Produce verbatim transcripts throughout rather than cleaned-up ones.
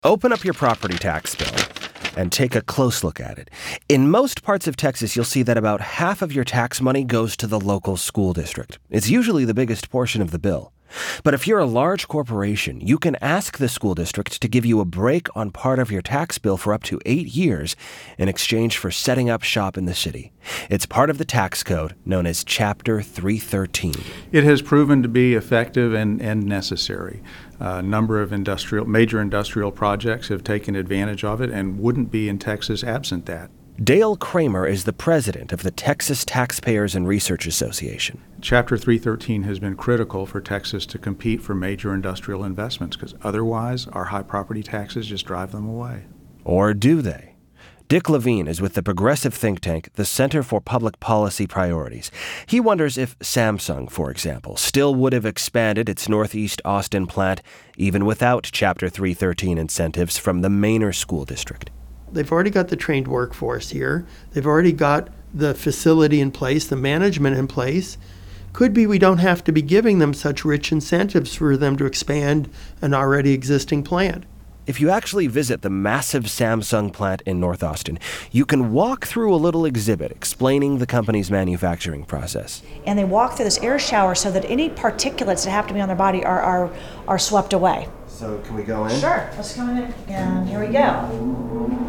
Open up your property tax bill and take a close look at it. In most parts of Texas, you'll see that about half of your tax money goes to the local school district. It's usually the biggest portion of the bill. But if you're a large corporation, you can ask the school district to give you a break on part of your tax bill for up to eight years in exchange for setting up shop in the city. It's part of the tax code known as Chapter three thirteen. It has proven to be effective and, and necessary. A number of industrial, major industrial projects have taken advantage of it and wouldn't be in Texas absent that. Dale Kramer is the president of the Texas Taxpayers and Research Association. Chapter three thirteen has been critical for Texas to compete for major industrial investments because otherwise our high property taxes just drive them away. Or do they? Dick Levine is with the progressive think tank, the Center for Public Policy Priorities. He wonders if Samsung, for example, still would have expanded its Northeast Austin plant even without Chapter three thirteen incentives from the Manor School District. They've already got the trained workforce here. They've already got the facility in place, the management in place. Could be we don't have to be giving them such rich incentives for them to expand an already existing plant. If you actually visit the massive Samsung plant in North Austin, you can walk through a little exhibit explaining the company's manufacturing process. And they walk through this air shower so that any particulates that have to be on their body are, are, are swept away. So can we go in? Sure, let's go in and here we go.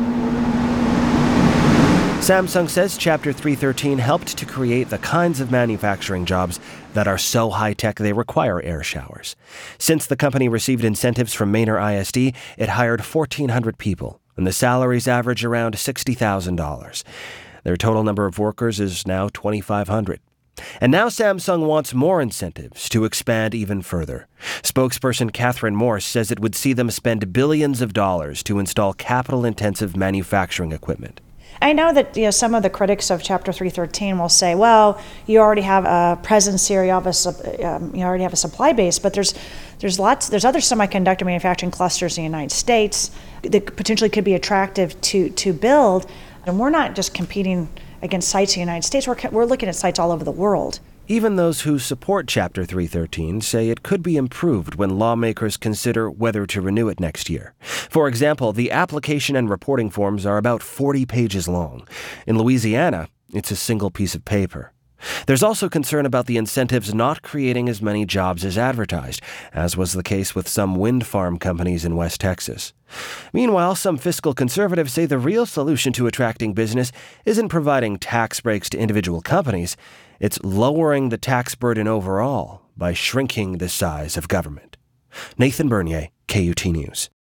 Samsung says Chapter three thirteen helped to create the kinds of manufacturing jobs that are so high-tech they require air showers. Since the company received incentives from Manor I S D, it hired fourteen hundred people, and the salaries average around sixty thousand dollars. Their total number of workers is now twenty-five hundred. And now Samsung wants more incentives to expand even further. Spokesperson Catherine Morse says it would see them spend billions of dollars to install capital-intensive manufacturing equipment. I know that you know some of the critics of Chapter three thirteen will say, well, you already have a presence here, you, have a, um, you already have a supply base, but there's there's lots, there's other semiconductor manufacturing clusters in the United States that potentially could be attractive to, to build, and we're not just competing against sites in the United States, we're, we're looking at sites all over the world. Even those who support Chapter three thirteen say it could be improved when lawmakers consider whether to renew it next year. For example, the application and reporting forms are about forty pages long. In Louisiana, it's a single piece of paper. There's also concern about the incentives not creating as many jobs as advertised, as was the case with some wind farm companies in West Texas. Meanwhile, some fiscal conservatives say the real solution to attracting business isn't providing tax breaks to individual companies. It's lowering the tax burden overall by shrinking the size of government. Nathan Bernier, K U T News.